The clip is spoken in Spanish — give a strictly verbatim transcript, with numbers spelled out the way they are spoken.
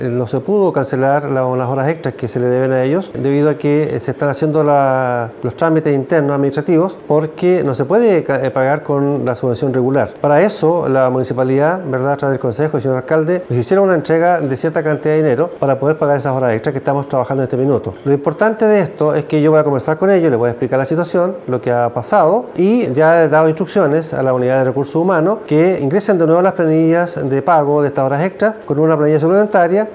No se pudo cancelar las horas extras que se le deben a ellos debido a que se están haciendo la, los trámites internos administrativos porque no se puede pagar con la subvención regular. Para eso la municipalidad, ¿verdad?, a través del consejo y señor alcalde, nos hicieron una entrega de cierta cantidad de dinero para poder pagar esas horas extras que estamos trabajando en este minuto. Lo importante de esto es que yo voy a conversar con ellos, les voy a explicar la situación, lo que ha pasado, y ya he dado instrucciones a la unidad de recursos humanos que ingresen de nuevo las planillas de pago de estas horas extras con una planilla suplementaria